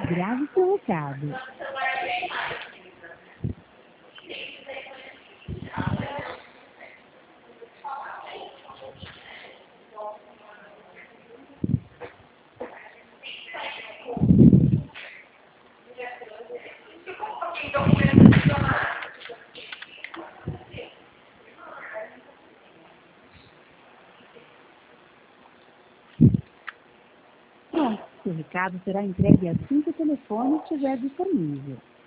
Grave seu recado. Pronto, seu recado será entregue assim que o telefone estiver disponível.